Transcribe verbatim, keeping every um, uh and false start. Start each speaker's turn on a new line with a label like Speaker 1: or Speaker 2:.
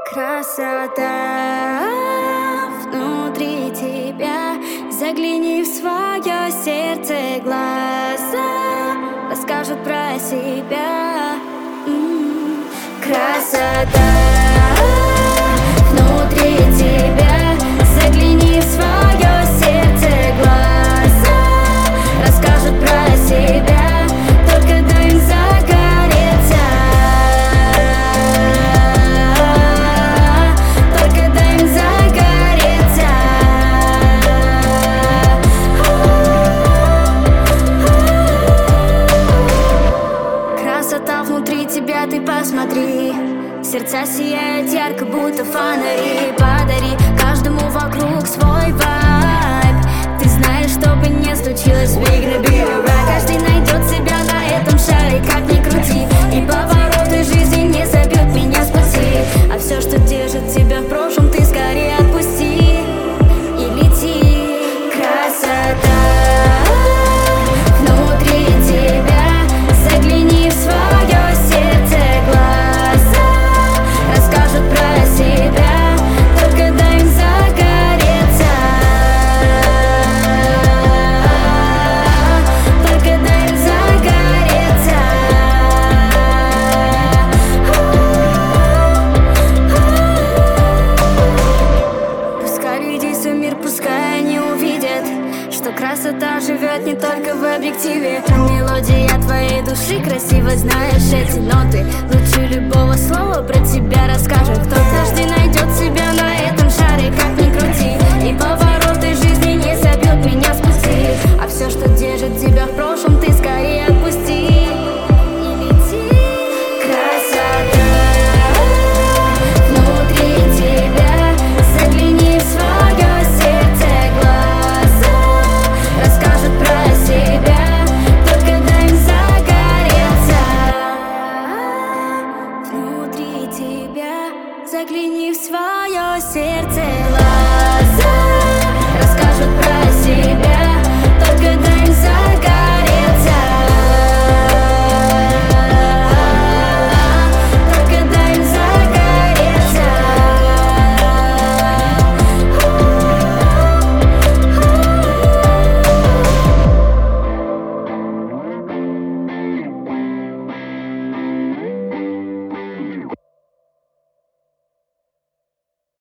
Speaker 1: Красота внутри тебя. Загляни в свое сердце, глаза расскажут про себя. М-м-м. Красота внутри тебя. Загляни в свое сердце, глаза расскажут про себя. Только дай им загореться. Только дай им загореться. Красота внутри тебя, ты посмотри. Сердца сияют ярко, будто фонари. Подари каждому вокруг свой вайб. Ты знаешь, что бы не случилось, we gonna be alright. Каждый найдет себя на этом шаре, как ни крути. И повороты жизни не собьют меня с пути. А все, что держит тебя в прошлом, ты скорее отпусти и лети. Красота внутри тебя. Загляни в свое сердце, глаза расскажут про себя. Только дай им загореться. Только дай им загореться. Пускай люди свой мир, пускай они увидят, что красота живет не только в объективе. Мелодия твоей души красиво, знаешь эти ноты. Лучше любого слова про тебя расскажет кто.